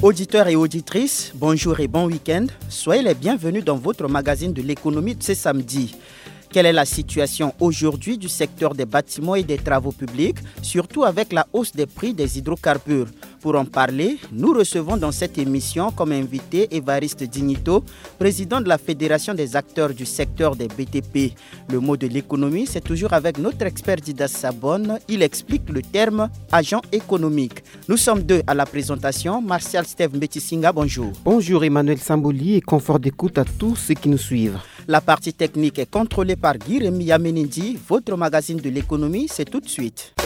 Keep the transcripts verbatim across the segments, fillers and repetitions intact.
Auditeurs et auditrices, bonjour et bon week-end. Soyez les bienvenus dans votre magazine de l'économie de ce samedi. Quelle est la situation aujourd'hui du secteur des bâtiments et des travaux publics, surtout avec la hausse des prix des hydrocarbures? Pour en parler, nous recevons dans cette émission comme invité Évariste Dignito, président de la Fédération des acteurs du secteur des B T P. Le mot de l'économie, c'est toujours avec notre expert Didas Sabonne. Il explique le terme agent économique. Nous sommes deux à la présentation. Martial Steve Mbetisinga, bonjour. Bonjour Emmanuel Samboli et confort d'écoute à tous ceux qui nous suivent. La partie technique est contrôlée par Guy-Rémy Yamenindi. Votre magazine de l'économie, c'est tout de suite.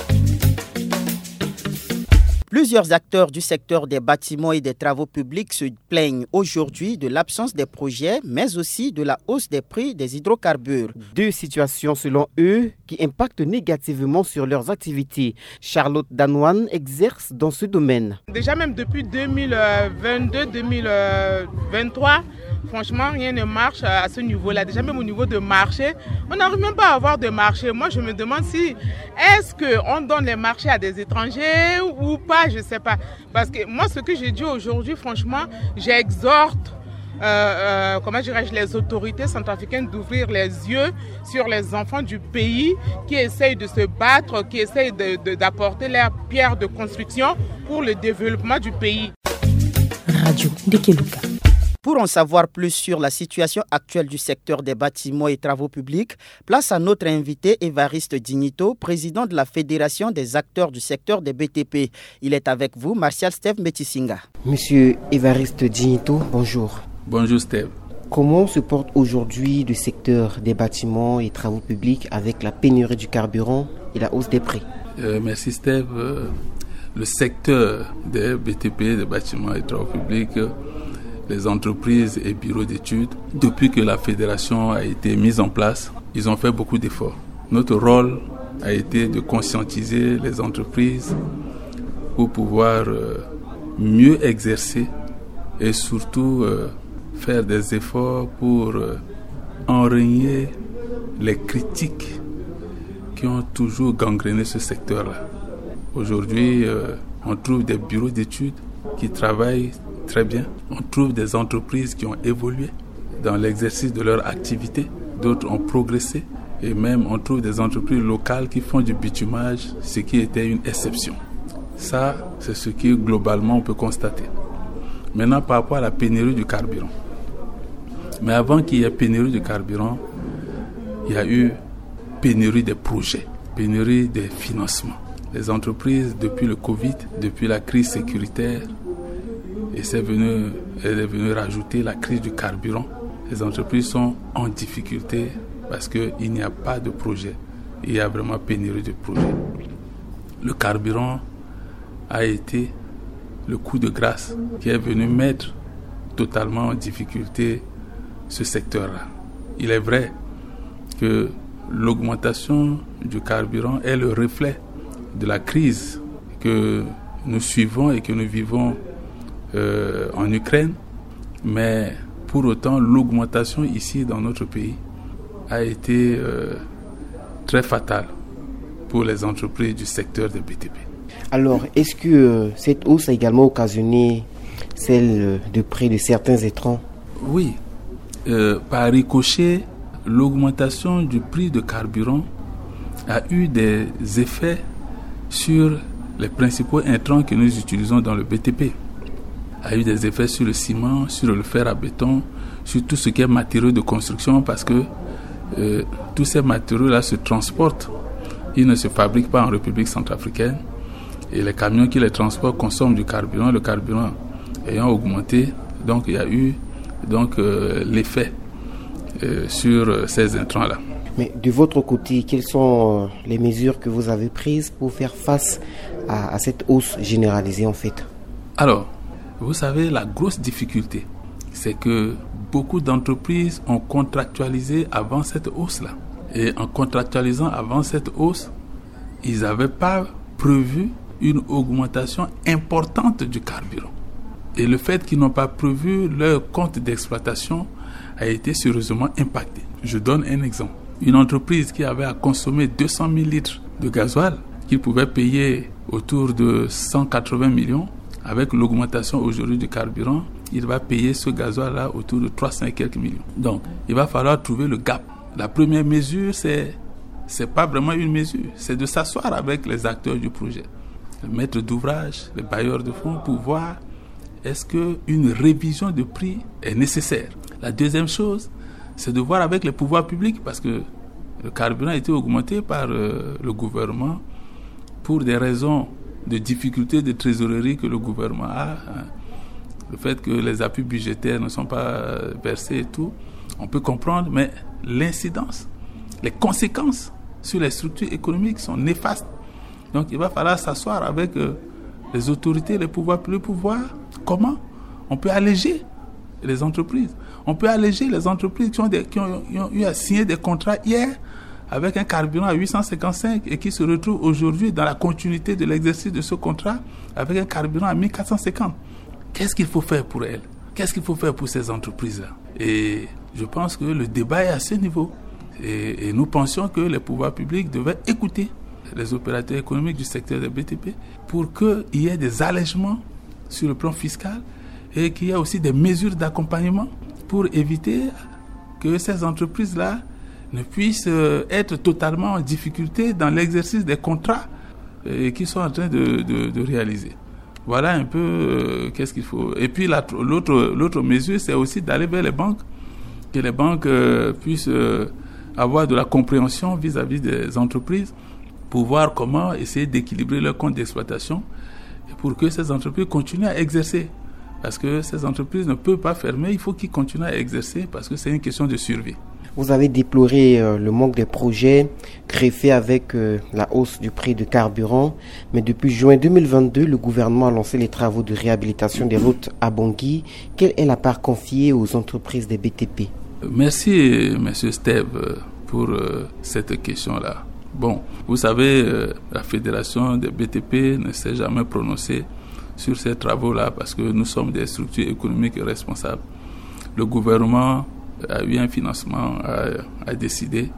Plusieurs acteurs du secteur des bâtiments et des travaux publics se plaignent aujourd'hui de l'absence des projets, mais aussi de la hausse des prix des hydrocarbures. Deux situations selon eux qui impactent négativement sur leurs activités. Charlotte Danouane exerce dans ce domaine. Déjà même depuis deux mille vingt-deux deux mille vingt-trois, franchement, rien ne marche à ce niveau-là. Déjà même au niveau de marché, on n'arrive même pas à avoir de marché. Moi, je me demande si est-ce qu'on donne les marchés à des étrangers ou pas. Je ne sais pas. Parce que moi, ce que j'ai dit aujourd'hui, franchement, j'exhorte euh, euh, comment dirais-je, les autorités centrafricaines d'ouvrir les yeux sur les enfants du pays qui essayent de se battre, qui essayent de, de, d'apporter leur pierre de construction pour le développement du pays. Radio Dekeluka. Pour en savoir plus sur la situation actuelle du secteur des bâtiments et travaux publics, place à notre invité Évariste Dignito, président de la Fédération des acteurs du secteur des B T P. Il est avec vous, Martial Steve Mbetisinga. Monsieur Évariste Dignito, bonjour. Bonjour Steve. Comment se porte aujourd'hui le secteur des bâtiments et travaux publics avec la pénurie du carburant et la hausse des prix? euh, Merci Steve. Euh, le secteur des B T P, des bâtiments et travaux publics, euh, les entreprises et bureaux d'études, depuis que la fédération a été mise en place, ils ont fait beaucoup d'efforts. Notre rôle a été de conscientiser les entreprises pour pouvoir euh, mieux exercer et surtout euh, faire des efforts pour euh, enrayer les critiques qui ont toujours gangréné ce secteur-là. Aujourd'hui, euh, on trouve des bureaux d'études qui travaillent très bien. On trouve des entreprises qui ont évolué dans l'exercice de leur activité. D'autres ont progressé. Et même, on trouve des entreprises locales qui font du bitumage, ce qui était une exception. Ça, c'est ce que globalement on peut constater. Maintenant, par rapport à la pénurie du carburant. Mais avant qu'il y ait pénurie du carburant, il y a eu pénurie des projets, pénurie des financements. Les entreprises, depuis le Covid, depuis la crise sécuritaire, et c'est venu, elle est venue rajouter la crise du carburant. Les entreprises sont en difficulté parce qu'il n'y a pas de projet. Il y a vraiment pénurie de projets. Le carburant a été le coup de grâce qui est venu mettre totalement en difficulté ce secteur-là. Il est vrai que l'augmentation du carburant est le reflet de la crise que nous suivons et que nous vivons Euh, en Ukraine, mais pour autant l'augmentation ici dans notre pays a été euh, très fatale pour les entreprises du secteur des B T P. Alors, est-ce que euh, cette hausse a également occasionné celle de prix de certains intrants? Oui, euh, par ricochet, l'augmentation du prix de carburant a eu des effets sur les principaux intrants que nous utilisons dans le B T P. A eu des effets sur le ciment, sur le fer à béton, sur tout ce qui est matériaux de construction parce que euh, tous ces matériaux-là se transportent. Ils ne se fabriquent pas en République centrafricaine et les camions qui les transportent consomment du carburant. Le carburant ayant augmenté, donc il y a eu donc, euh, l'effet euh, sur euh, ces intrants-là. Mais de votre côté, quelles sont euh, les mesures que vous avez prises pour faire face à, à cette hausse généralisée en fait? Alors, vous savez, la grosse difficulté, c'est que beaucoup d'entreprises ont contractualisé avant cette hausse-là. Et en contractualisant avant cette hausse, ils n'avaient pas prévu une augmentation importante du carburant. Et le fait qu'ils n'ont pas prévu leur compte d'exploitation a été sérieusement impacté. Je donne un exemple. Une entreprise qui avait à consommer deux cent mille litres de gasoil, qui pouvait payer autour de cent quatre-vingts millions, avec l'augmentation aujourd'hui du carburant, il va payer ce gasoil-là autour de trois cents et quelques millions. Donc, il va falloir trouver le gap. La première mesure, c'est, c'est pas vraiment une mesure, c'est de s'asseoir avec les acteurs du projet, les maîtres d'ouvrage, les bailleurs de fonds, pour voir est-ce qu'une révision de prix est nécessaire. La deuxième chose, c'est de voir avec les pouvoirs publics, parce que le carburant a été augmenté par euh, le gouvernement pour des raisons de difficultés de trésorerie que le gouvernement a. Hein. Le fait que les appuis budgétaires ne sont pas versés et tout, on peut comprendre, mais l'incidence, les conséquences sur les structures économiques sont néfastes. Donc il va falloir s'asseoir avec euh, les autorités, les pouvoirs publics pour voir comment on peut alléger les entreprises. On peut alléger les entreprises qui ont, des, qui ont, qui ont eu à signer des contrats hier avec un carburant à huit cent cinquante-cinq et qui se retrouvent aujourd'hui dans la continuité de l'exercice de ce contrat avec un carburant à mille quatre cent cinquante. Qu'est-ce qu'il faut faire pour elles? Qu'est-ce qu'il faut faire pour ces entreprises-là? Et je pense que le débat est à ce niveau. Et, et nous pensions que les pouvoirs publics devaient écouter les opérateurs économiques du secteur des B T P pour qu'il y ait des allègements sur le plan fiscal et qu'il y ait aussi des mesures d'accompagnement pour éviter que ces entreprises-là ne puissent être totalement en difficulté dans l'exercice des contrats euh, qu'ils sont en train de, de, de réaliser. Voilà un peu euh, qu'est-ce qu'il faut. Et puis la, l'autre, l'autre mesure, c'est aussi d'aller vers les banques, que les banques euh, puissent euh, avoir de la compréhension vis-à-vis des entreprises pour voir comment essayer d'équilibrer leurs comptes d'exploitation et pour que ces entreprises continuent à exercer. Parce que ces entreprises ne peuvent pas fermer, il faut qu'ils continuent à exercer parce que c'est une question de survie. Vous avez déploré euh, le manque de projets greffés avec euh, la hausse du prix du carburant. Mais depuis juin deux mille vingt-deux, le gouvernement a lancé les travaux de réhabilitation des routes à Bangui. Quelle est la part confiée aux entreprises des B T P? Merci, M. Steve, pour euh, cette question-là. Bon, vous savez, euh, la Fédération des B T P ne s'est jamais prononcée sur ces travaux-là parce que nous sommes des structures économiques responsables. Le gouvernement a eu un financement, a, a décidé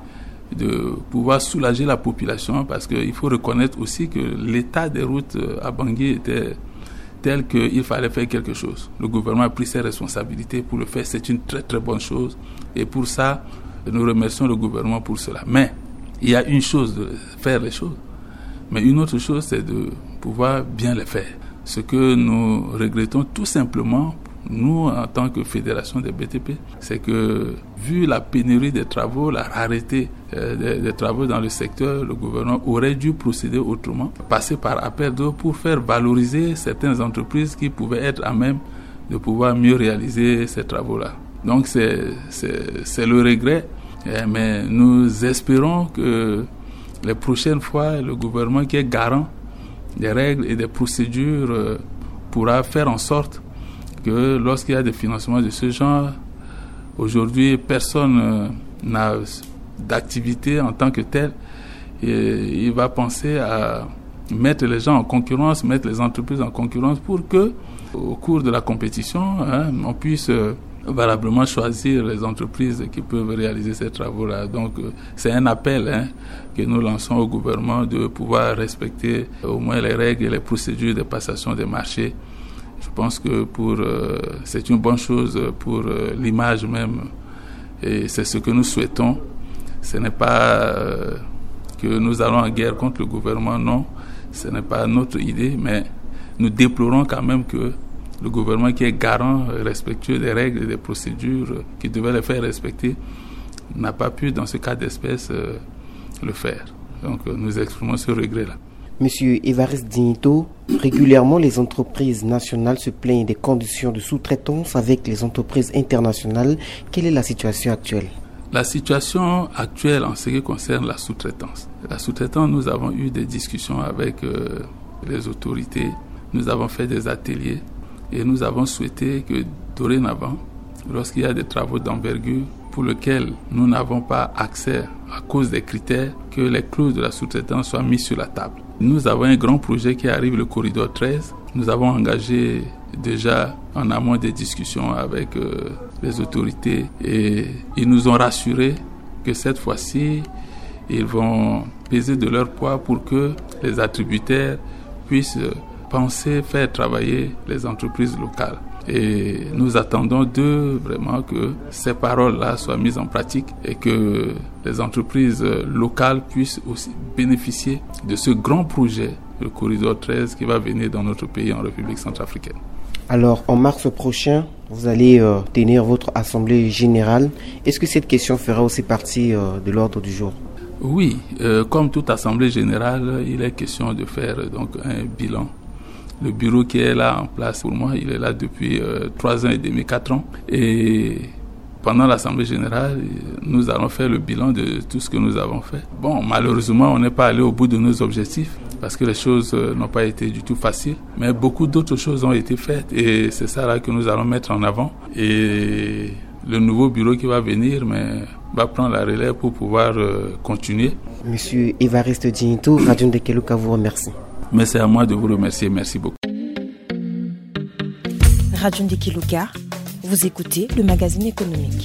de pouvoir soulager la population parce qu'il faut reconnaître aussi que l'état des routes à Bangui était tel qu'il fallait faire quelque chose. Le gouvernement a pris ses responsabilités pour le faire, c'est une très très bonne chose et pour ça, nous remercions le gouvernement pour cela. Mais il y a une chose de faire les choses, mais une autre chose c'est de pouvoir bien les faire. Ce que nous regrettons tout simplement, nous, en tant que fédération des B T P, c'est que, vu la pénurie des travaux, la rareté euh, des, des travaux dans le secteur, le gouvernement aurait dû procéder autrement, passer par appel d'offres pour faire valoriser certaines entreprises qui pouvaient être à même de pouvoir mieux réaliser ces travaux-là. Donc, c'est, c'est, c'est le regret, eh, mais nous espérons que les prochaines fois, le gouvernement qui est garant des règles et des procédures euh, pourra faire en sorte que lorsqu'il y a des financements de ce genre, aujourd'hui, personne euh, n'a d'activité en tant que telle. Et il va penser à mettre les gens en concurrence, mettre les entreprises en concurrence pour que, au cours de la compétition, hein, on puisse euh, valablement choisir les entreprises qui peuvent réaliser ces travaux-là. Donc, euh, c'est un appel hein, que nous lançons au gouvernement de pouvoir respecter au moins les règles et les procédures de passation des marchés. Je pense que pour, euh, c'est une bonne chose pour euh, l'image même et c'est ce que nous souhaitons. Ce n'est pas euh, que nous allons en guerre contre le gouvernement, non. Ce n'est pas notre idée, mais nous déplorons quand même que le gouvernement qui est garant, respectueux des règles et des procédures, qui devait les faire respecter, n'a pas pu, dans ce cas d'espèce, euh, le faire. Donc euh, nous exprimons ce regret-là. Monsieur Évariste Dignito, régulièrement les entreprises nationales se plaignent des conditions de sous-traitance avec les entreprises internationales. Quelle est la situation actuelle? La situation actuelle en ce qui concerne la sous-traitance. La sous-traitance, nous avons eu des discussions avec euh, les autorités, nous avons fait des ateliers et nous avons souhaité que dorénavant, lorsqu'il y a des travaux d'envergure pour lesquels nous n'avons pas accès à cause des critères, que les clauses de la sous-traitance soient mises sur la table. Nous avons un grand projet qui arrive, le corridor treize. Nous avons engagé déjà en amont des discussions avec euh, les autorités et ils nous ont rassuré que cette fois-ci, ils vont peser de leur poids pour que les attributaires puissent penser faire travailler les entreprises locales. Et nous attendons d'eux vraiment que ces paroles-là soient mises en pratique et que les entreprises locales puissent aussi bénéficier de ce grand projet, le corridor treize, qui va venir dans notre pays en République centrafricaine. Alors, en mars prochain, vous allez euh, tenir votre assemblée générale. Est-ce que cette question fera aussi partie euh, de l'ordre du jour? Oui, euh, comme toute assemblée générale, il est question de faire donc un bilan. Le bureau qui est là en place pour moi, il est là depuis euh, trois ans et demi, quatre ans. Et pendant l'assemblée générale, nous allons faire le bilan de tout ce que nous avons fait. Bon, malheureusement, on n'est pas allé au bout de nos objectifs parce que les choses euh, n'ont pas été du tout faciles. Mais beaucoup d'autres choses ont été faites et c'est ça là que nous allons mettre en avant. Et le nouveau bureau qui va venir mais, va prendre la relève pour pouvoir euh, continuer. Monsieur Évariste Djinito, Radio Ndekeluka vous remercie. Mais c'est à moi de vous remercier. Merci beaucoup. Radio Ndekeluka, vous écoutez le magazine économique.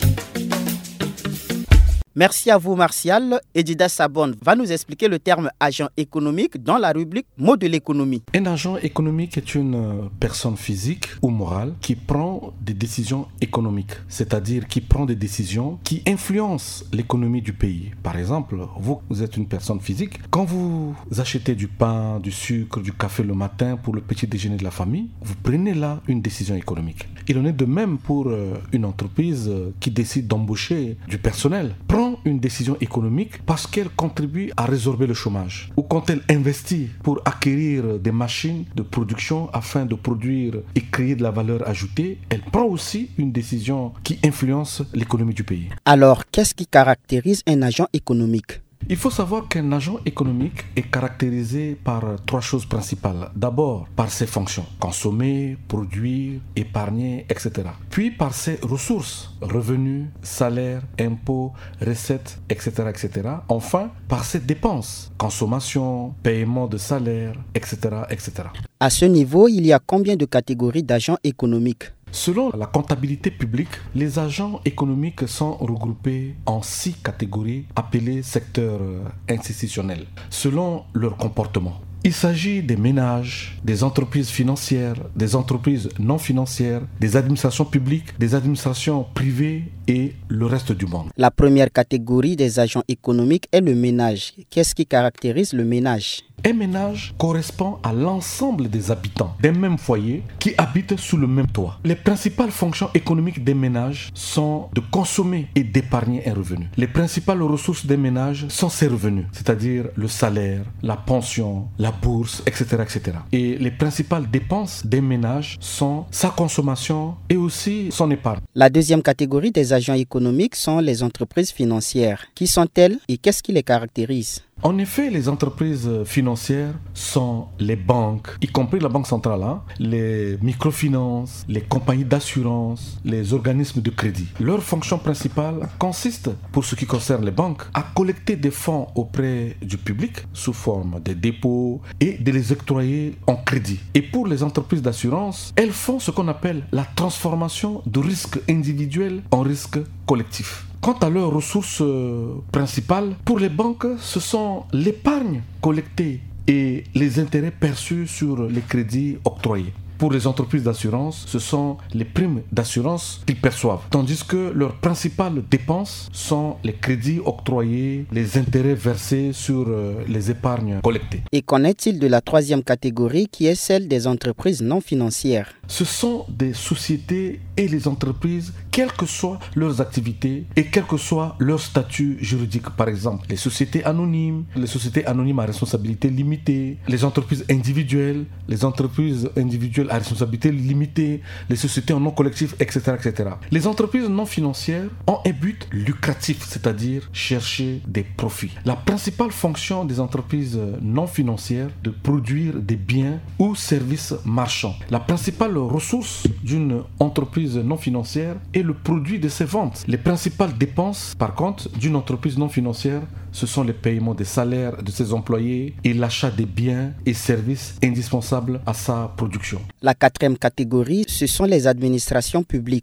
Merci à vous, Martial. Edida Sabon va nous expliquer le terme agent économique dans la rubrique mots de l'économie. Un agent économique est une personne physique ou morale qui prend des décisions économiques, c'est-à-dire qui prend des décisions qui influencent l'économie du pays. Par exemple, vous, vous êtes une personne physique. Quand vous achetez du pain, du sucre, du café le matin pour le petit déjeuner de la famille, vous prenez là une décision économique. Il en est de même pour une entreprise qui décide d'embaucher du personnel. Prend une décision économique parce qu'elle contribue à résorber le chômage. Ou quand elle investit pour acquérir des machines de production afin de produire et créer de la valeur ajoutée, elle prend aussi une décision qui influence l'économie du pays. Alors, qu'est-ce qui caractérise un agent économique ? Il faut savoir qu'un agent économique est caractérisé par trois choses principales. D'abord, par ses fonctions, consommer, produire, épargner, et cetera. Puis par ses ressources, revenus, salaires, impôts, recettes, et cetera, et cetera. Enfin, par ses dépenses, consommation, paiement de salaire, et cetera, et cetera. À ce niveau, il y a combien de catégories d'agents économiques ? Selon la comptabilité publique, les agents économiques sont regroupés en six catégories appelées secteurs institutionnels, selon leur comportement. Il s'agit des ménages, des entreprises financières, des entreprises non financières, des administrations publiques, des administrations privées et le reste du monde. La première catégorie des agents économiques est le ménage. Qu'est-ce qui caractérise le ménage ? Un ménage correspond à l'ensemble des habitants d'un même foyer qui habitent sous le même toit. Les principales fonctions économiques des ménages sont de consommer et d'épargner un revenu. Les principales ressources des ménages sont ses revenus, c'est-à-dire le salaire, la pension, la bourse, et cetera, et cetera. Et les principales dépenses des ménages sont sa consommation et aussi son épargne. La deuxième catégorie des agents économiques sont les entreprises financières. Qui sont-elles et qu'est-ce qui les caractérise ? En effet, les entreprises financières sont les banques, y compris la Banque centrale, hein, les microfinances, les compagnies d'assurance, les organismes de crédit. Leur fonction principale consiste, pour ce qui concerne les banques, à collecter des fonds auprès du public sous forme de dépôts et de les octroyer en crédit. Et pour les entreprises d'assurance, elles font ce qu'on appelle la transformation de risques individuels en risques collectifs. Quant à leurs ressources euh, principales, pour les banques, ce sont l'épargne collectée et les intérêts perçus sur les crédits octroyés. Pour les entreprises d'assurance, ce sont les primes d'assurance qu'ils perçoivent. Tandis que leurs principales dépenses sont les crédits octroyés, les intérêts versés sur euh, les épargnes collectées. Et qu'en est-il de la troisième catégorie qui est celle des entreprises non financières ? Ce sont des sociétés et les entreprises, quelles que soient leurs activités et quel que soit leur statut juridique. Par exemple, les sociétés anonymes, les sociétés anonymes à responsabilité limitée, les entreprises individuelles, les entreprises individuelles à responsabilité limitée, les sociétés en non collectif, et cetera, et cetera. Les entreprises non financières ont un but lucratif, c'est-à-dire chercher des profits. La principale fonction des entreprises non financières est de produire des biens ou services marchands. La principale ressource d'une entreprise non financière est le produit de ses ventes. Les principales dépenses, par contre, d'une entreprise non financière, ce sont les paiements des salaires de ses employés et l'achat des biens et services indispensables à sa production. La quatrième catégorie, ce sont les administrations publiques.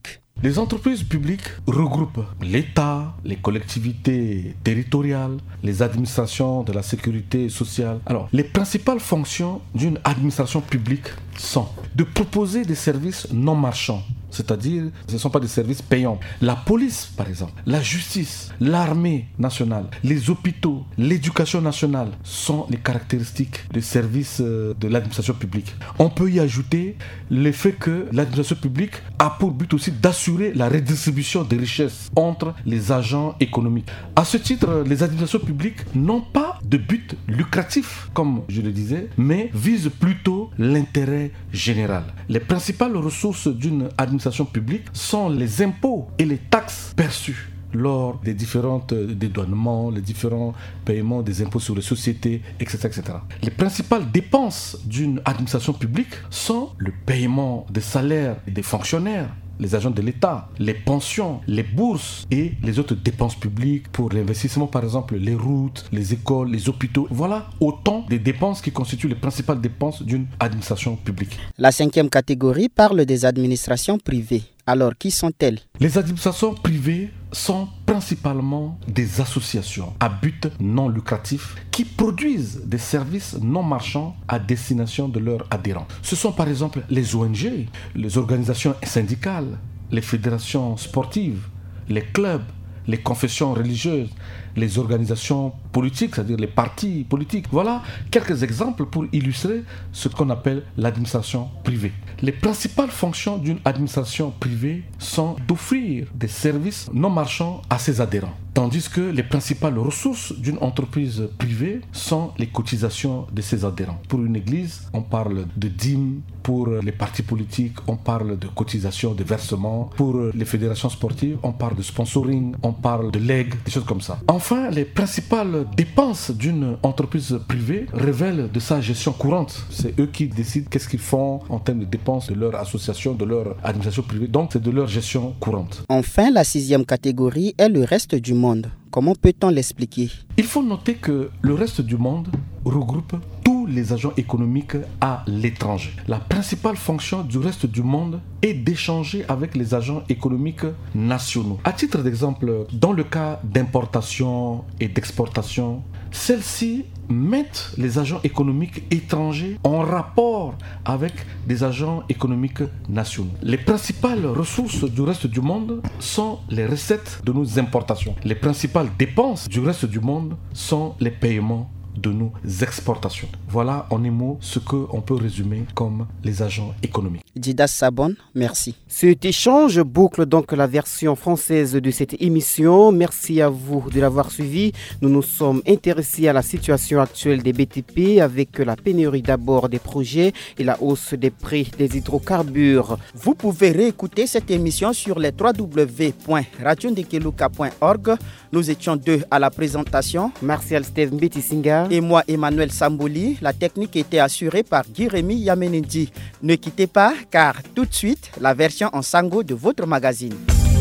Les entreprises publiques regroupent l'État, les collectivités territoriales, les administrations de la sécurité sociale. Alors, les principales fonctions d'une administration publique sont de proposer des services non marchands, c'est-à-dire ce ne sont pas des services payants. La police, par exemple, la justice, l'armée nationale, les hôpitaux, l'éducation nationale sont les caractéristiques des services de l'administration publique. On peut y ajouter le fait que l'administration publique a pour but aussi d'assurer la redistribution des richesses entre les agents économiques. À ce titre, les administrations publiques n'ont pas de but lucratif, comme je le disais, mais visent plutôt l'intérêt général. Les principales ressources d'une administration publique sont les impôts et les taxes perçues lors des différents dédouanements, les différents paiements des impôts sur les sociétés, et cetera, et cetera. Les principales dépenses d'une administration publique sont le paiement des salaires des fonctionnaires, les agents de l'État, les pensions, les bourses et les autres dépenses publiques pour l'investissement, par exemple les routes, les écoles, les hôpitaux. Voilà autant de dépenses qui constituent les principales dépenses d'une administration publique. La cinquième catégorie parle des administrations privées. Alors, qui sont-elles? Les administrations privées sont principalement des associations à but non lucratif qui produisent des services non marchands à destination de leurs adhérents. Ce sont par exemple les O N G, les organisations syndicales, les fédérations sportives, les clubs, les confessions religieuses, les organisations politiques, c'est-à-dire les partis politiques. Voilà quelques exemples pour illustrer ce qu'on appelle l'administration privée. Les principales fonctions d'une administration privée sont d'offrir des services non marchands à ses adhérents, tandis que les principales ressources d'une entreprise privée sont les cotisations de ses adhérents. Pour une église, on parle de dîmes. Pour les partis politiques, on parle de cotisations, de versements. Pour les fédérations sportives, on parle de sponsoring, on parle de legs, des choses comme ça. Enfin, les principales dépenses d'une entreprise privée révèlent de sa gestion courante. C'est eux qui décident qu'est-ce qu'ils font en termes de dépenses de leur association, de leur administration privée. Donc, c'est de leur gestion courante. Enfin, la sixième catégorie est le reste du monde. Comment peut-on l'expliquer? Il faut noter que le reste du monde regroupe tous les agents économiques à l'étranger. La principale fonction du reste du monde est d'échanger avec les agents économiques nationaux. À titre d'exemple, dans le cas d'importation et d'exportation, celles-ci mettent les agents économiques étrangers en rapport avec des agents économiques nationaux. Les principales ressources du reste du monde sont les recettes de nos importations. Les principales dépenses du reste du monde sont les paiements de nos exportations. Voilà en un mot ce qu'on peut résumer comme les agents économiques. Didas Sabon, merci. Cet échange boucle donc la version française de cette émission. Merci à vous de l'avoir suivi. Nous nous sommes intéressés à la situation actuelle des B T P avec la pénurie d'abord des projets et la hausse des prix des hydrocarbures. Vous pouvez réécouter cette émission sur les w w w point radio ndekeluka point org. Nous étions deux à la présentation. Martial Steve Mbetisinga et moi Emmanuel Samboli. La technique était assurée par Guy-Rémy Yamenendi. Ne quittez pas car tout de suite la version en sango de votre magazine.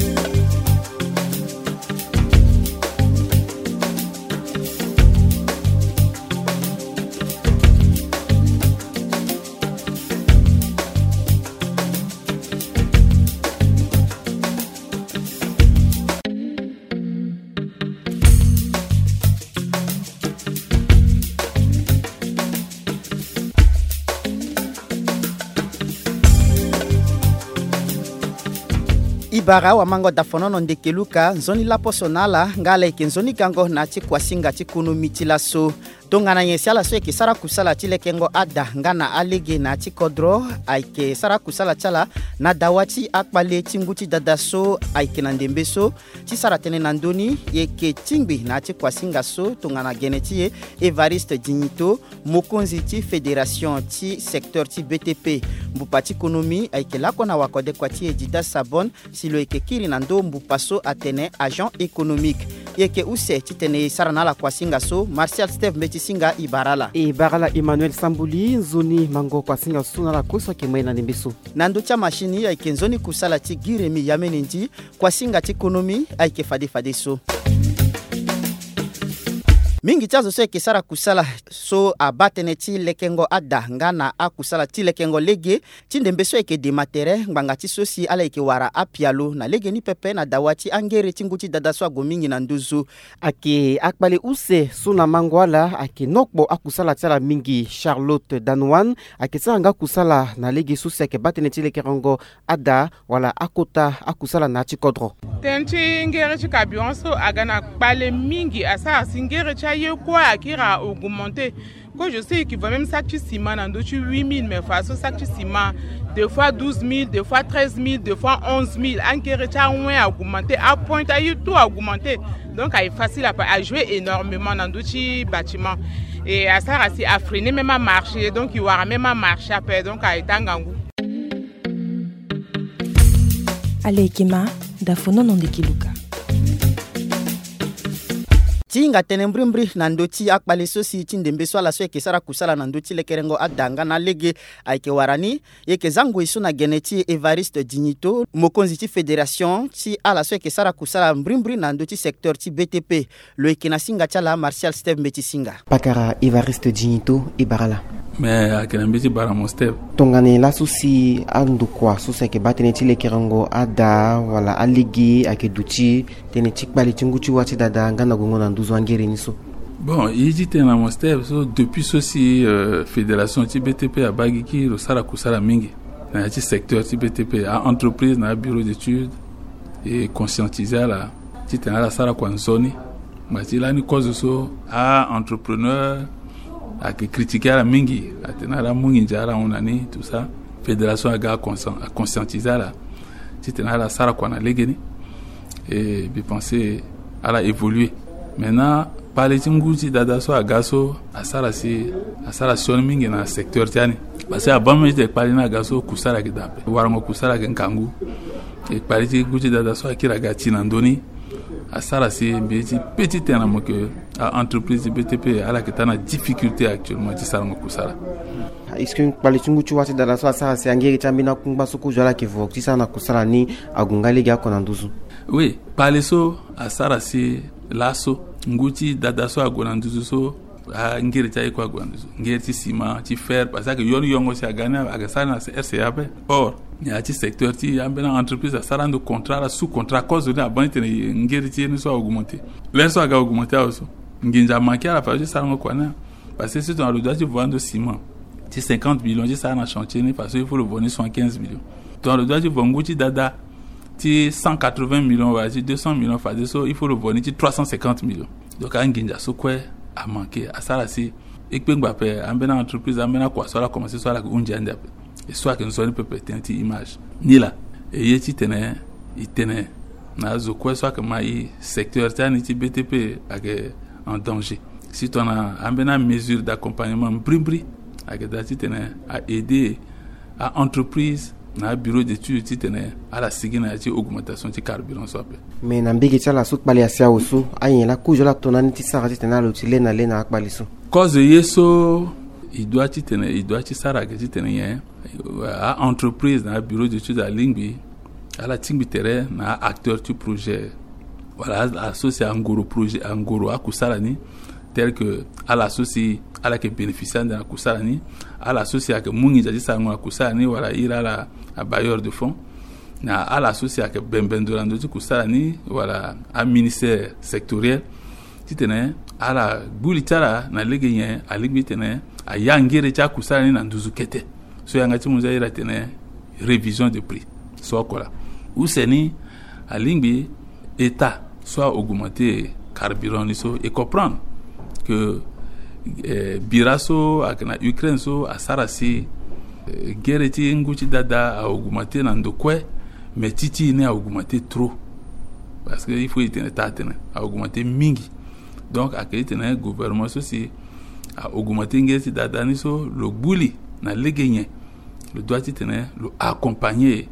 Ibara wa mango dafonono ndekeluka nzoni lapo sonala ngala ikinzoni kango na chikwasinga chikunu michilaso tongana nyesiala so eke sara kusala chilekengo ada ngana alege na chikodro aike sara kusala chala na dawachi akpale chinguchi dadaso aike na ndembeso chi sara tene nandoni yeke chingbi na chikwasinga so tongana geneti Evariste Dignito mokonzi chi fédération chi secteur chi B T P mbupachi ekonomi aike lako na wakode kwa chi Didas Sabon silo eke kiri nando mbupaso atene agent économique yeke use chi tene sara na la kwasinga so Martial Steve Mbeti Singa Ibarala e Barala Emmanuel Sambuli nzoni mango kwa singa suna la kosa kemena nimbiso nando cha machini ya ikenzoni kusala chi Guy-Rémy Yamenendi kwa singa chi ekonomi aike fade fade so mingi chazo so ekesara kusala so abatene ti lekengo ada ngana akusala ti lekengo lege ti ndembe so eke dematere ngbanga ti so si ala eke wara apialo na lege ni pepe na dawati angere ti nguti dada so ago mingi na nduzu ake akpale use suna mangwala ake nokbo akusala tiala mingi Charlotte Danwan ake sanga kusala na lege so si ake batene ti lekengo ada wala akota akusala na ti kodro tenchi ngere ti carburant so agana kpale mingi asa singere cha ye quoi akira augmenter quand je sais qu'il va même sac de ciment dans d'autres huit mille mais face au sac de ciment deux fois douze mille deux fois treize mille deux fois onze mille ngere cha moins augmenter à point à tout augmenter donc c'est facile à, à jouer énormément dans d'autres bâtiments et à ça c'est à freiner même à marcher donc il y aura même à marcher après donc à etangangu Alekema dafono nondekiluka tinga tenembrimbre na ndoti akpale sosi tindembe swala so ekesara kusala na ndoti lekerengo adanga na lege aike warani yeke zango iso na geneti Evariste Dignito mokonzi ti fédération ti ala so ekesara kusala mbrimbre na ndoti secteur ti B T P lo ekena singa chala Martial Steve Metisinga pakara Evariste Dignito ibarala mais akena mbeti bara mo Steve tongane la susi andu kwa susa ke batene ti lekerengo ada wala aligi ake duti tene tikbali tinguchi wati dada ngana gongo na nduzo angere niso bon yiji tena mo Steve so depuis ceci euh, fédération ti B T P a bagiki ro sara kusala mingi na ti secteur ti B T P a entreprise na bureau d'études et conscientiser la ti tena la sara kwa nzoni mati la ni cause so a entrepreneur a que critiquer la mingi a tena la mungi njara onani tout ça fédération a ga conscientiser la ti tena la sara kwa na legeni et bi penser à la évoluer maintenant par les tinguti dada so agaso asara si asara sion mingi na secteur tiani parce que abam je parler na agaso kusala kidape warango kusala kenkangu et par les tinguti dada so akira gati na ndoni asara si petit petit tena mo que entreprise B T P ala kitana difficulté actuellement ti sala kusala est-ce que par les tinguti wati dada so asara si angeri tambina kumba soko jala kivo ti sana kusala ni agungali ga kona nduzu oui par les so asara si laso nguti dada so agona nduzu so a ngiri tay ko agona nduzu ngiri ti ciment ti fer parce que yon yongo si agana agasana R C A P or ya ti secteur ti ambena entreprise a sarando contrat sous contrat cause de abonné ngiri ti ni so augmenter l'air so aga augmenter also nginja manquer à la phase sarango kwana parce que si tu as le droit de vendre ciment ti cinquante millions ti ça na chantier ni parce que il faut le vendre soixante-quinze millions tu as le droit de vendre nguti dada cent quatre-vingts millions, deux cents millions, il faut le vendre trois cent cinquante millions. Donc, un ginja, ce quoi a manqué. À ça, c'est et que nous avons une entreprise, nous avons quoi, soit commencé, soit la unjanda, et soit que nous soyons peu peut-être une image. Ni là, et il y tenait, il tenait, na zo quoi, soit que ma secteur tani B T P en danger. Si tu as une mesure d'accompagnement, brimbri, avec dati tenait à aider à entreprise. Na bureau d'études ti tene ala sigina ti augmentation ti carburant so pe mais na mbigi tala sut pali asia osu ayen la kujo la tonani ti sara ti tena lo ti lena lena akbali so cause yeso il doit ti tene il doit ti sara ke ti tene yen a entreprise na bureau d'études à lingbi ala tingbi tere na acteur du projet voilà associé à un gros projet un gros akusala ni tel que à l'associé à la que bénéficiaire de la kusala ni à l'associé à que mungi jadi sa ngwa kusala ni wala ira la a bailleur de fonds na à l'associé à que bembendolando du kusala ni wala à ministère sectoriel titene à la bulitara na legenye a ligbitene a yangere cha kusala ni na nduzukete so yangati munza ira tene révision de prix so kola ou seni a lingbi état soit augmenter carburant ni so et comprendre que eh, biraso akana Ukraine so asara si eh, guerre ti nguti dada a augmenté na ndokwe mais titi ne a augmenté trop parce que il faut être tatene a augmenté mingi donc akete na gouvernement so si a augmenté ngeti dada ni so le bouli na legenye le doit tene le accompagner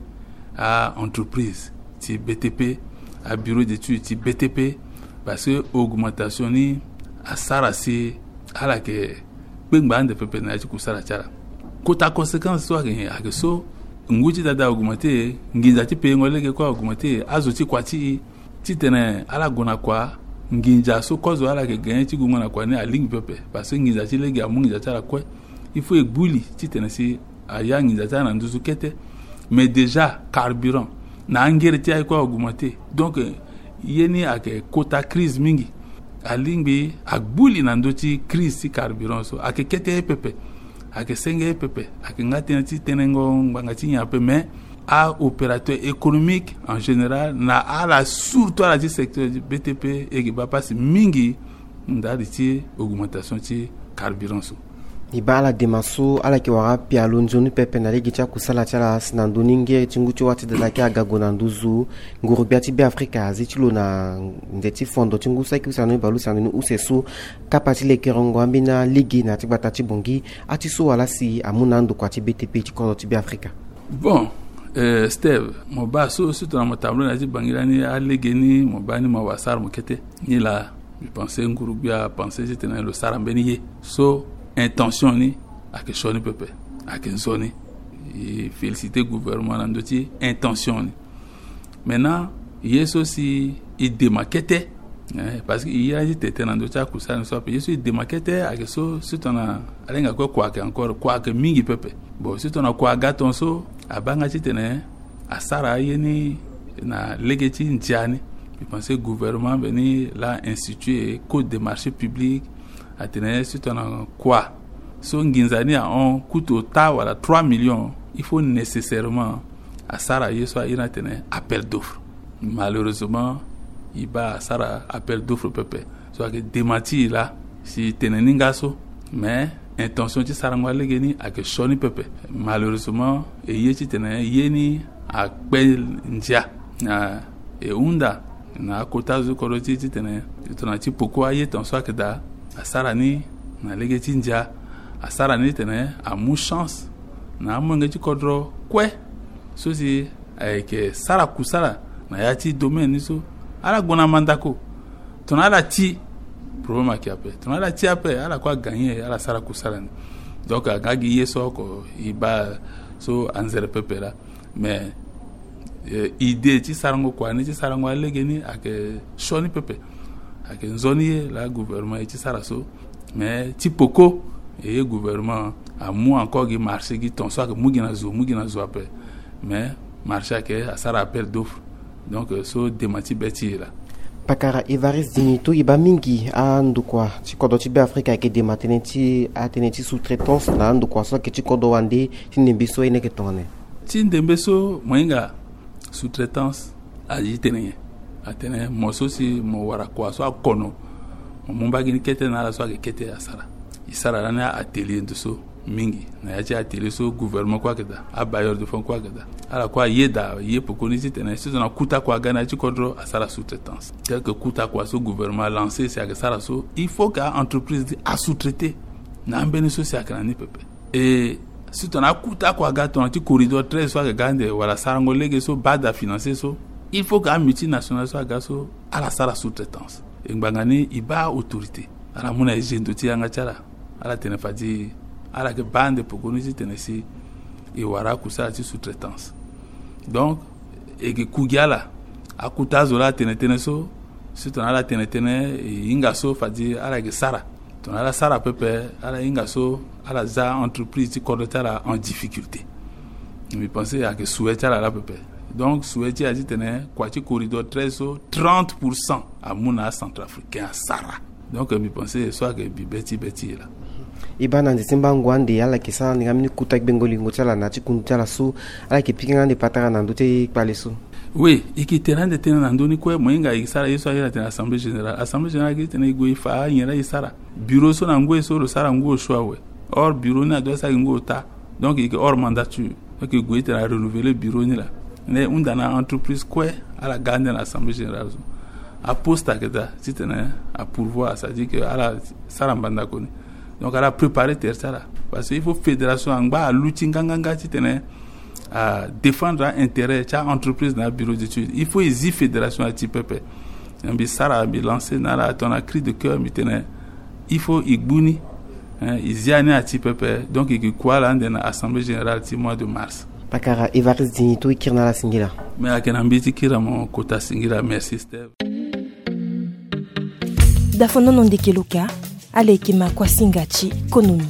à entreprise ti B T P à bureau d'études ti B T P parce que augmentation ni asara si ala ke bengba ande pepe na ku sara chara kota conséquence so ke ake so nguti dada augmenter nginza ti pe ngole ke ko augmenter azo ti kwati ti tene ala gona kwa nginja so kozo ala ke gagner ti gungana kwa ne a ligne pepe parce que nginja ti legi amu nginja ta la kwa il faut ebuli ti tenesi aya nginja ta na nduzu kete mais déjà carburant na engrais ti ay ko augmenter donc yeni ake quota crise mingi a ligne agbuli na ndoti crise ti carburant so ake kete pepe ake senge pepe ake ngati ti tenengo ngati nya pe mais à opérateurs économiques en général na ala surtout à la secteur du B T P et qui va passer mingi ndari ti augmentation ti carburant so iba ala demaso ala ki wara pi alonzoni pepe na legi tia kusala tia la sinandoni nge tinguti wati dala ki agago na nduzu nguru biati be Afrika azitilo na ndeti fondo tingu saki usano balu sanoni usesu kapati le kerongo ambina ligi na tibata ti bongi atiso wala si amuna ndo kwa ti B T P ti kodo ti be Afrika. Bon Euh, Steve, mon bas so surtout dans mon tableau na dit bangilani a legeni mon bani ma wasar mo kete ni la je pensais ngurubia penser c'était dans le sarambeni so intention ni a que choni pepe a que zoni et féliciter gouvernement ndoti intention ni maintenant yes aussi il démaquette eh, parce que il y a dit était dans ndoti akusa no so yeso il démaquette a que so surtout na alenga ko kwa que encore kwa que mingi pepe bon surtout na kwa gaton so abanga titene asara yeni na legeti ntiani je pensais gouvernement veni la institué code des marchés publics atene surtout na quoi so nginzani a on coûte au ta wala trois millions il faut nécessairement asara yeso ina tene appel d'offres malheureusement il ba asara appel d'offres pepe so que démenti là si teneni ngaso mais intention ti sarangwa legeni ake shoni pepe malheureusement e yeti tene yeni a pel ndia na e unda na kota zu koroti ti tene tona ti poko aye ton so ke da asarani na legeti ndia asarani tene a mu chance na mo ngeti kodro kwe so si e ke sara kusara na yati domaine ni so ala gona mandako tona la ti problème qui appelle tu as la tia pe ala quoi gagner ala sara kusala donc agagi yeso ko iba so anzere pepe là mais euh, idée ti sarango kwa ni ti sarango alegeni ake shoni pepe ake nzoni la gouvernement ti sara so mais ti poko et gouvernement a mu encore qui marché qui ton so que mu gina zo mu gina zo pe mais marché que sara appel d'offre donc so demati beti là Pakara Evariste Dinito iba mingi a ndukwa ti kodo ti be Afrika ke de mateneti a teneti sous-traitance na ndukwa so ke ti kodo wande ti ndembeso ene ke tone ti ndembeso moinga sous-traitance a ji tenye a tenye mo so si mo wara kwa so akono mo mbagi ni kete na la so ke kete asara isara na atelier nduso mingi na ya ti atelier so gouvernement kwa keda a bailleur de fonds kwa keda ala kwa yeda ye pokoni ti tene si na kuta kwa gana ti kodro asara sous-traitance tel que kuta kwa so gouvernement lancé c'est que sara so il faut que entreprise a sous-traiter na mbeni so c'est que ni pepe et si tu na kuta kwa gaton ti corridor treize so que gande wala sarango lege so bada financer so il faut que multinational so ga so ala sara sous-traitance e ngangani iba autorité ala muna ejendo ti anga chala ala tene fadi ala que bande pokoni ti tene si e wara kusala ti sous-traitance donc et que kugiala akuta zola tene tene so si ton ala tene tene inga so fadi ala que sara ton ala sara pepe ala inga so ala za entreprise ti kodotala en difficulté je pensais à que souhaiter ala la pepe donc souhaiter a dit tene kwa ti corridor treize so trente pour cent à muna centrafricain sara donc je pensais soit que bibeti beti là ibana ndisimba ngwande ala kisa ngamini kuta bengoli ngotala na ti kuntala so ala ke pinga de patara na ndote paleso oui ikitena de tena na ndoni ko moinga isara yeso ayela tena assemblée générale assemblée générale ki tena igwe fa nyera isara bureau so na ngwe so ro sara ngwe shwawe or bureau na do sa ngota donc il or mandature donc igwe tena renouveler bureau ni la ne undana entreprise ko ala gande na assemblée générale so a posta keda ti tena a pourvoir ça dit que ala sara mbanda ko ni donc elle a préparé terre ça parce qu'il faut fédération angba à l'outinganganga ti tene à défendre intérêt cha entreprise na bureau d'études il faut y fédération à ti pepe ambi sara bi lancer na la ton a cri de cœur mi tene il faut igbuni hein iziane à ti pepe donc il quoi là dans assemblée générale ti mois de mars Pakara Evariste Dinito ikirna la singila mais akenambi ti kira mon kota singila merci Steve. dafono ndeke loka alekema kwa singachi konomi.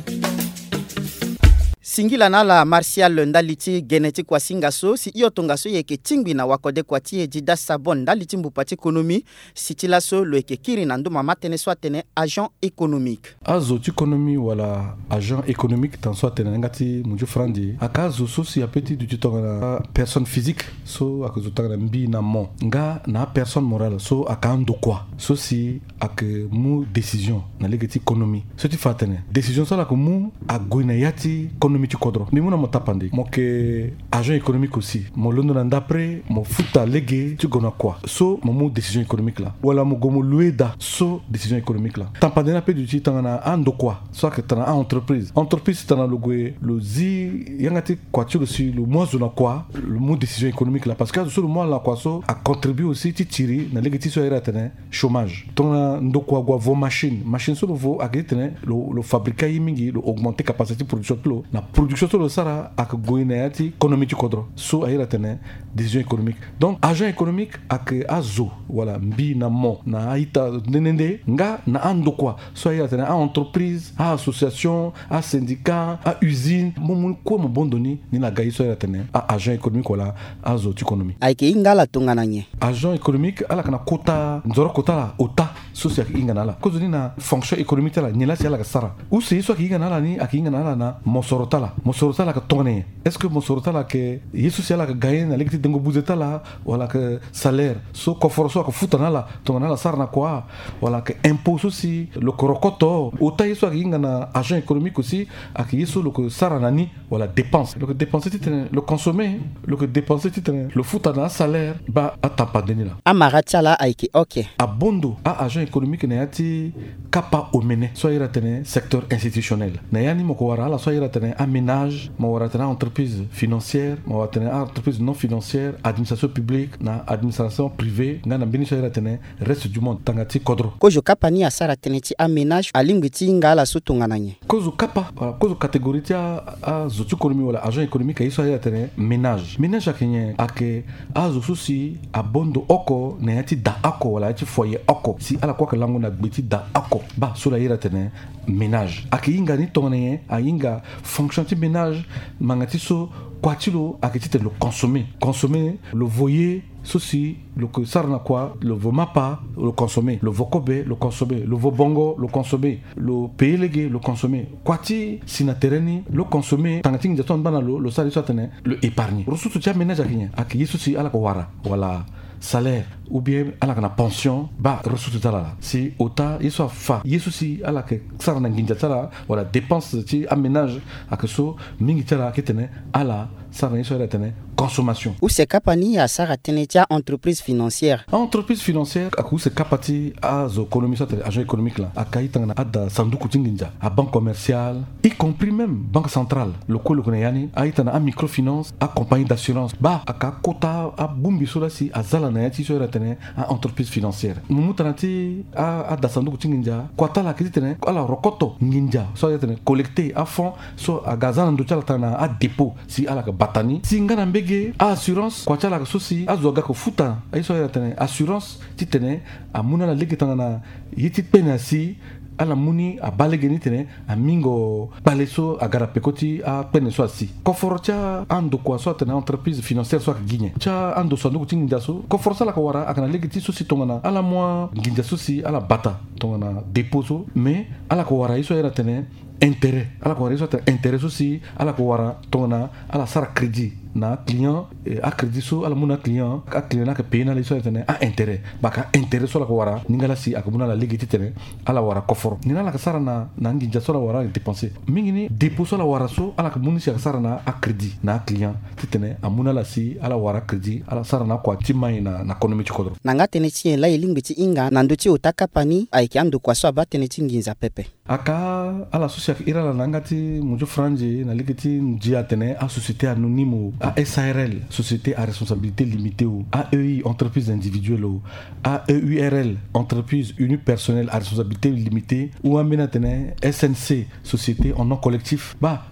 Singila na la Martial ndaliti genetic kwa singaso si iyo tongaso yeke tingwi na wakode kwa tie jida sabon ndaliti mbupati ekonomi sitilaso lo yeke kiri na nduma matene swatene agent économique. Azo tu ekonomi wala agent économique tan swatene ngati munju frandi akazo so si apeti du tutongana personne physique so akazo tangana mbi na mon nga na personne morale so akando kwa so si ak mu décision na legati ekonomi so ti fatene décision so la ko mu agoina yati ekonomi tu kodro mi muna motapande mo ke agent économique aussi mo londo na d'après mo futa lege tu gona quoi so mo mu décision économique là wala mo gomo lueda so décision économique là tampande na pe du ti tangana ando quoi so que tana entreprise entreprise tana le gwe le zi yangati quoi tu aussi le mois zona quoi le mu décision économique là parce que sur le mois là quoi so a contribué aussi ti tiri na lege ti so era tane chômage tona ndo quoi gwa vos machines machine so vo agitene le le fabriquer yimingi le augmenter capacité production lo na production sur le sara ak goineati économique kodro so ayira tene décision économique donc agent économique ak azo voilà mbi na mo na aita nenende nga na ando quoi so ayira tene a entreprise a association a syndicat a usine mo ko mo bondoni ni na gayi so ayira tene a agent économique wala azo économique ayke ingala tongana nye agent économique ala kana kota nzoro kota la ota so si ak ingana la ko na fonction économique la nyela si ala ka sara ou c'est so ak ingana la ni ak ingana la na mosorota la mosorota la ka tongane est-ce que mosorota la ke yesu si ala ka gaye na lekiti dengo buzeta la wala que salaire so ko forso ka futana la tongana la sarna quoi wala que impôt aussi le korokoto ota yesu ak ingana agent économique aussi ak yesu le ko saranani wala dépense le que dépenser titre le consommer le que dépenser titre le futana salaire ba atapa denila amaratala ayke OK abondo a agent économique na yati kapa omene so ira tene secteur institutionnel na yani moko wara la so ira tene aménage mo wara tene entreprise financière mo wara tene entreprise non financière administration publique na administration privée ngana bini so ira tene reste du monde tangati kodro kojo kapa ni asara tene ti aménage alingwiti ngala sutungana nye kozo kapa kozo catégorie ti a zotu économie wala agent économique ay so ira tene ménage ménage akenye ake azo susi abondo oko na yati da ako wala yati foyer oko si ala kwa kalango na gbeti da ako ba so la ira tene ménage akiyinga ni tongane ayinga fonction ti ménage mangati so kwatilo akiti le consommer consommer le voyer ceci le que sarna quoi le vomapa le consommer le vokobe le consommer le vobongo le consommer le pelege le consommer kwati sinatereni le consommer tangating jaton bana lo le sali sotene le épargne ressources ti ménage akinya akiyi ceci ala ko wara wala salaire ou bien ala kana pension ba ressources tala si ota yeso fa yeso si ala ke sarna nginja tala wala dépense ti aménage akaso mingi tala ketene ala sarna yeso ala tene consommation ou c'est kapani ya sara tene tia entreprise financière entreprise financière aku c'est kapati a zo économie ça agent économique là akaita na ada sanduku tinginja a banque commerciale y compris même banque centrale le ko le konayani aita na microfinance a compagnie d'assurance ba aka kota a bumbi sola si azala na yati so tene a entreprise financière mumutanati a a da sanduku tinginja kwata la kiti tene ala rokoto nginja so tene collecter à fond so a gazana ndo tala tana a dépôt si ala ka batani si ngana mbege a assurance kwa tala ka sosi a zoga ko futa ay so tene assurance ti tene a muna la legi tana yiti penasi ala muni a balegeni tene a mingo baleso a garapekoti a pene so asi koforcha ando kwa so tene entreprise financière so gigne cha ando so ndo tinginja so koforcha la ko wara akana legiti so si tongana ala moi ginja so si ala bata tongana déposo mais ala ko wara iso era tene intérêt ala ko wara iso tene intérêt so si ala ko wara tongana ala sara crédit na client a crédit so ala muna client a client na ka payna le so tene a intérêt baka intérêt so la ko wara ningala si akamuna la legiti tene ala wara kofor nina la ka sara na na nginja so la wara dépenser mingi ni dépôt so la wara so ala ka muni si ka sara na a crédit na client tene amuna la si ala wara crédit ala sara na kwa timai na na économie ci kodro nanga tene ti la elingi ti inga na ndo ti otaka pani aiki ando kwa so abatene ti nginza pepe aka ala so si ira la nanga ti mujo franje na legiti njia tene a société anonyme a S A R L, société à responsabilité limitée, ou A E I, entreprise individuelle, ou A E U R L, entreprise unipersonnelle à responsabilité limitée, ou à S N C, société en non collectif, bah,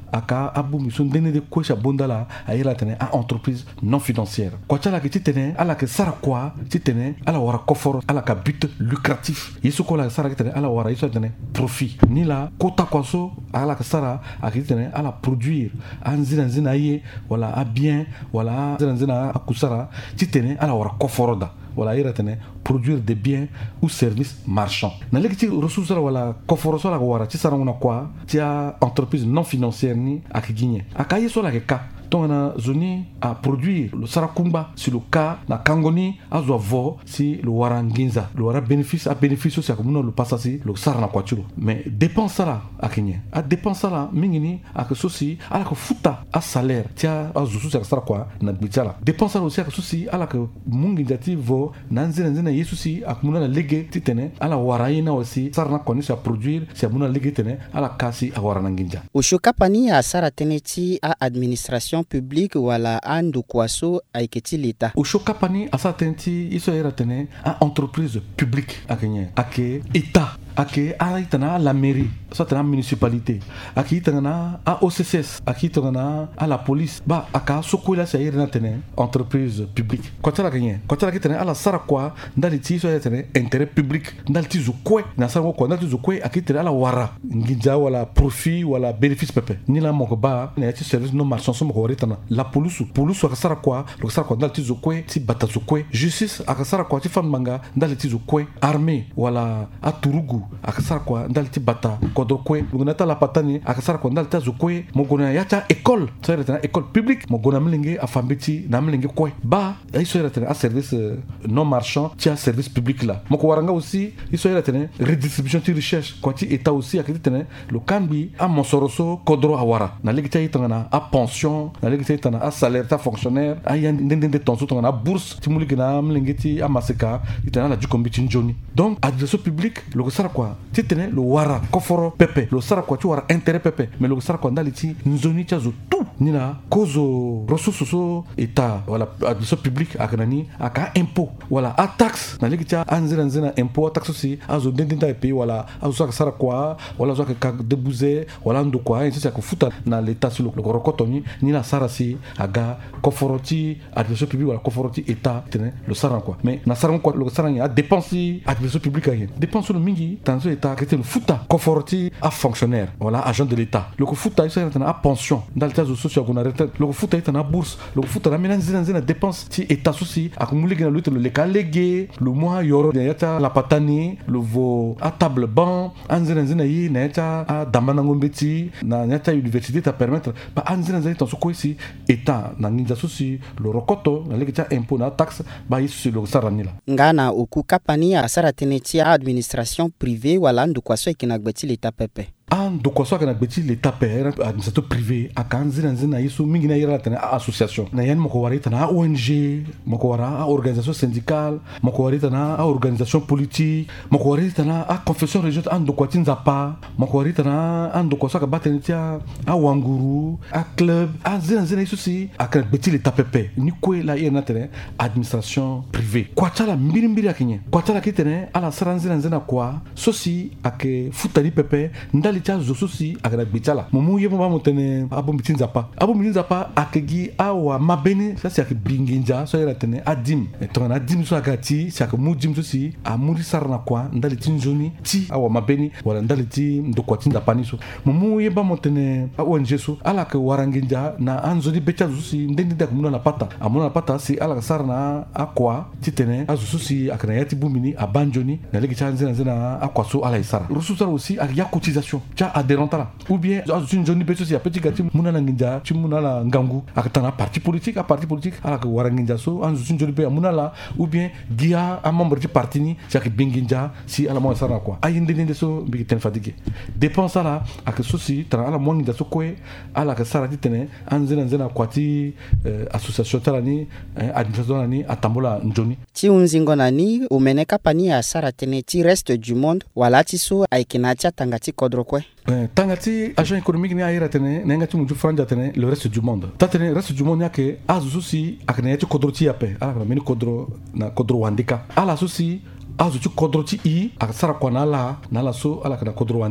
aka abu mi son dene de ko bondala ayela tene a entreprise non financière ko chala ke tene ala ke sara kwa tene ala wara koforo ala ka but lucratif yesu ko la sara ke tene ala wara yesu tene profit ni la kota kwaso ala ke sara akitene ala produire anzina nzina ye wala a bien wala nzina nzina akusara tene ala wara koforo da wala ira tene produire des biens ou services marchands na lekiti ressources wala koforo so la wara ci sara ngona kwa tia entreprise non financière ni akiginye akaye so la ke ka tongana zoni a produire le sarakumba sur le cas na kangoni azo vo si le waranginza le wara bénéfice a bénéfice aussi comme le passasi le sar na kwaturo mais dépense là a kenye a dépense là mingini a que souci ala que futa a salaire tia azo souci sar kwa na bitala dépense là aussi a que souci ala que mungi jati vo nanzina nzina yesusi a comme na lege titene ala waraina aussi sar na koni sa produire si amuna lege tene ala kasi a waranginja ushokapani a sara teneti a administration public wala andu kwaso aiketi leta ushokapani asatenti iso era tene a entreprise publique akenye ake état ake aitana la mairie soit la municipalité aki tangana a O C C S aki tangana a la police ba aka sokola sa era tene entreprise publique kotala kenye kotala kitene ala sara kwa ndali ti so tene intérêt public ndali ti zukwe na sara kwa ndali zukwe aki tene ala wara nginja wala profit wala bénéfice pepe ni la moko ba na ti service non marchand so moko tana la police police akasara kwa akasara kwa ndali ti zukwe ti bata zukwe justice akasara kwa ti fan manga ndali ti zukwe armée wala aturugu akasara kwa ndali ti bata kodro kwe ngona la patani akasara kwa ndali ta zukwe mogona yacha école so era tana école publique mogona mlinge afambiti na mlinge kwe ba iso era tana a service euh, non marchand ti a service public là moko waranga aussi iso era tana redistribution ti recherche kwa ti état aussi akiti tana le kambi a monsoroso kodro awara na legita itanga a pension na legita itanga a salaire ta fonctionnaire a yan ndende tonso tanga bourse ti muliki na mlingeti a maseka itanga la jukombi ti njoni donc administration publique le sara kwa ti tene le wara koforo pepe le sara kwa ti wara intérêt pepe mais le sara kwa ndali ti nzoni ti azo tout nina kozo ressources so état wala administration publique akanani aka impôt wala a taxe na legita a nzina nzina impôt a taxe aussi azo ndende pays wala azo sara kwa wala azo ka debouzer wala ndo kwa ainsi ça ko futa na l'état sur le rokotoni ni na sara si aga koforoti administration publique wala koforoti état tene le sara quoi mais na sara quoi le sara a dépense administration publique rien dépense le mingi tanzo état que le futa koforoti a fonctionnaire wala agent de l'état le ko futa isa a pension dans l'état social qu'on a retraite le ko futa ita na bourse le ko futa na mina nzina nzina dépense ti état souci akumuligi na lutte le kalege le mois yoro ya ta la patani le vo a table banc anzina nzina yi na ta a damana ngombeti na nyata université ta permettre ba anzina nzina ton soko ici état na nginja souci le rokoto na legita impôt na taxe ba ici le saranila ngana ukukapani a sara teneti a administration privée wala ndu kwaso ikinagbeti leta pepe an do kwaso kana beti l'état père administrateur privé akanzina nzina yisu mingi na yira tana association na yan moko warita na O N G moko wara organisation syndicale moko warita na organisation politique moko warita na a confession religieuse an do kwatinza pa moko warita na an do kwaso ka batenetia a wanguru a club a zina nzina yisu si akana beti l'état pepe ni kwe la yena tene administration privée kwa chala mbiri mbiri akinye kwa chala kitene ala saranzina nzina kwa sosi ake futali pepe ndali cha zosusi akana bitala mumu yebo ba mutene abo mitinza pa abo mitinza pa akegi awa mabeni ça c'est ak binginja so yera tene adim etona adim so akati c'est ak mudim so si amuri sarna kwa ndali tinjoni ti awa mabeni wala ndali ti ndokwatinza paniso mumu yeba mutene O N G so ala ka waranginja na anzoni becha zosusi ndendi dak muna na pata amuna na pata si ala sarna akwa titene azususi akana yati bumini abanjoni na legi chanzina zina akwa so ala isara rususa aussi ak ya cotisation cha adhérentala ou bien une journée petit ya petit gati muna na nginja ci muna la ngangu akatana parti politique a parti politique ala ko wara nginja so an une journée pe muna la ou bien gia a membre du parti ni chaque binginja si ala mo sara quoi ay ndinde so bi ten fatigué dépense la ak souci tra ala mo nginja so ko ala ka sara ti tene an zena zena kwati association talani administration ni atambola njoni ti unzingo nani umeneka pani ya sara tene ti reste du monde wala ti so aikinacha tangati kodro kwe tangati agent économique ni ayira tene nenga ti muju franja tene le reste du monde tatene reste du monde yake azu susi akene ti kodro ti yape ala kana meni kodro na kodro wandika ala susi azu ti kodro ti i akasara kwa na la na la so ala kana kodro wande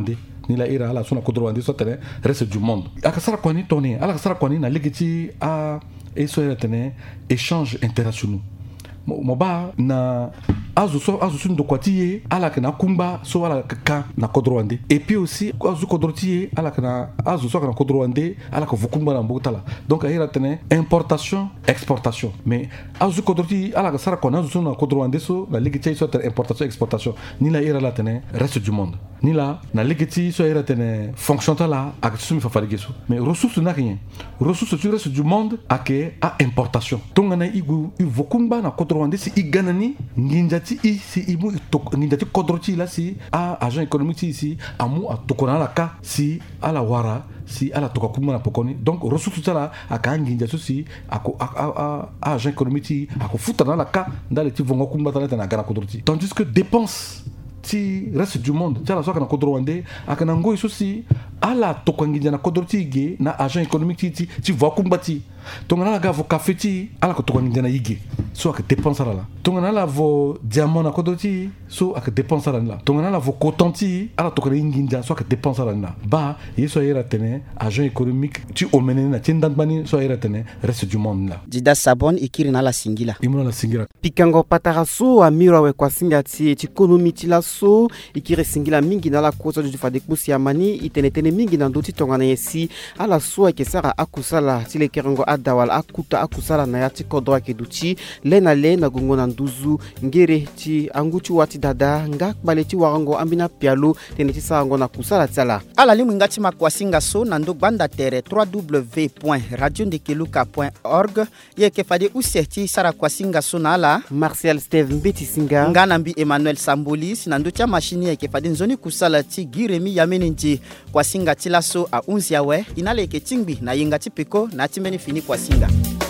ni la ira ala sona kodrowande so tene reste du monde akasara kwani toni ala kasara kwani na legiti a eso era tene échange internationaux moba na azu so azu sun dokwati ala kana kumba so ala ka na kodrowande et puis aussi azu kodroti ala kana azu so kana kodrowande ala ka vukumba na mbutala donc ayira tene importation exportation mais azu kodroti ala ka sara kona azu sun na kodrowande so la legiti so tene importation exportation ni la ira la tene reste du monde ni la na legiti so ira tene fonction tala ak sumi fa farige so mais ressources na rien ressources sur reste du monde ake a importation tonga na igu vukumba na kodrowande si iganani nginja i si imu nginjati kodroti la si a agent économique ici amu a tokona la ka si ala wara si ala toka kuma na pokoni donc ressources tala aka nginja so si ako a agent économique ako futana la ka ndale ti vongo kuma tala na gana kodroti tandis que dépense ti reste du monde tala so kana kodrowande aka na ngoi so si ala toka nginja na kodroti ge na agent économique ti ti vo kumbati tongana la gavo cafeti ala ko toka nginja na yige so aka dépense la tongana la vo diamant na kodroti so aka dépense la tongana la vo cotonti ala toka nginja so aka dépense la ba yeso yera tene agent économique tu omene na tindandmani so yera tene reste du monde la Dida Sabon ikiri na la singila imuna la singila pikango pataraso amira we kwa singati ti ekonomi ti la so ikiri singila mingi na la kosa du fade kusi amani itenetene mingi na ndoti tongana yesi ala so ke sara akusala ti le kerengo adawal akuta akusala na ya ti kodwa ke duti lena le na gongo na nduzu ngere ti anguti wati dada nga kbale ti warango ambina pialo tene ti sango na kusala tsala ala limu ngati makwasinga so na ndo banda tere w w w point radio ndekeluka point org ye ke fade userti sara kwasinga so na ala Martial Steve Mbeti Singa ngana mbi Emmanuel Sambolis na ndo tia machine ye ke fade nzoni kusala ti Giremi Yameninji kwasinga ti la so a unzi yawe inale ke tingbi na yenga ti peko na timeni fini kwasinga.